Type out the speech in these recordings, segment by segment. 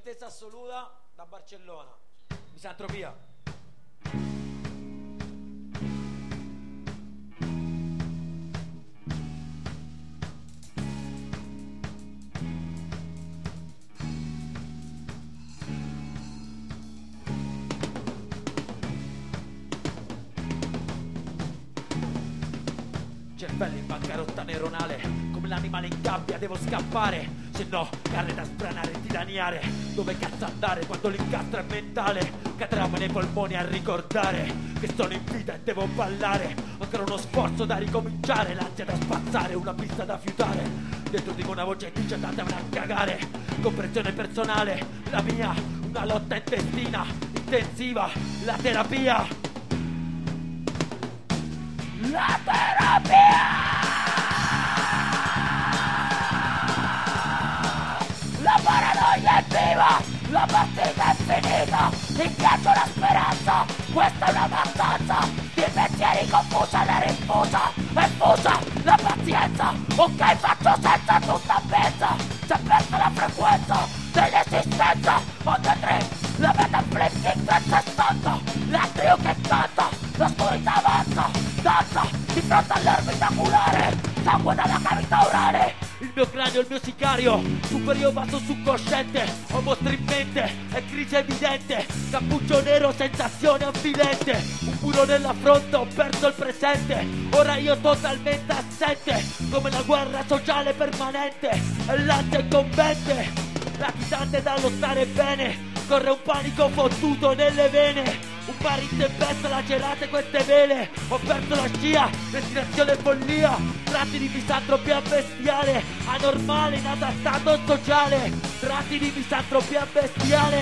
Tristezza assoluta da Barcellona. Misantropia. Cervello in bancarotta neuronale, come l'animale in gabbia devo scappare, se no carne da spranare e dilaniare. Dove cazzo andare quando l'incastro è mentale? Cadremo nei polmoni a ricordare che sono in vita e devo ballare. Ancora uno sforzo da ricominciare, l'ansia da spazzare, una pista da fiutare. Dentro di me una voce che dice andatevene a cagare. Comprensione personale, la mia, una lotta intestina, intensiva, la terapia. La terapia! La paranoia è viva! La partita è finita! In viaggio la speranza! Questa è una mattanza! Di pensieri confusa la rinfusa! E fusa la pazienza! Ok, faccio senza tutta mezza! C'è persa la frequenza dell'esistenza! Onda 3! La metaflip 360! L'atrio che canta! L'oscurità avanza! Danza di fronte all'orbita oculare, sangue dalla cavità orale. Il mio cranio è il mio sicario, superiore vaso subconsciente. Ho mostri in mente, è crisi evidente. Cappuccio nero, sensazione avvilente. Un muro nella fronte, ho perso il presente. Ora io totalmente assente, come una guerra sociale permanente. E l'ansia incombente, latitante dallo stare bene. Corre un panico fottuto nelle vene. Un mare in tempesta lacerate queste vele. Ho perso la scia, respirazione e follia. Tratti di misantropia bestiale, anormale in adattato sociale. Tratti di misantropia bestiale.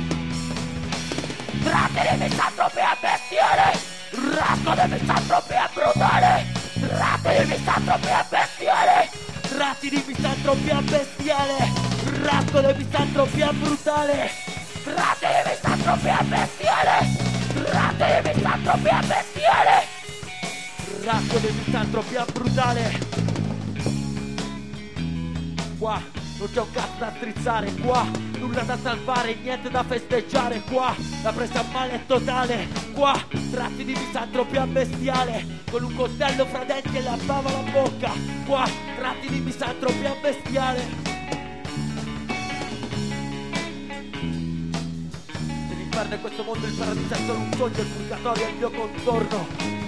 Tratti di misantropia bestiale. Rasco di misantropia brutale. Tratti di misantropia bestiale. Tratti di misantropia bestiale. Rasco di misantropia brutale. Tratti di misantropia bestiale. Tratti di misantropia bestiale. Rasco di misantropia brutale. Qua non c'è un cazzo da strizzare. Qua nulla da salvare, niente da festeggiare. Qua la presa a male è totale. Qua tratti di misantropia bestiale, con un coltello fra denti e la bava la bocca. Qua tratti di misantropia bestiale. L'inferno è questo mondo, il paradiso è solo un sogno, il purgatorio è il mio contorno.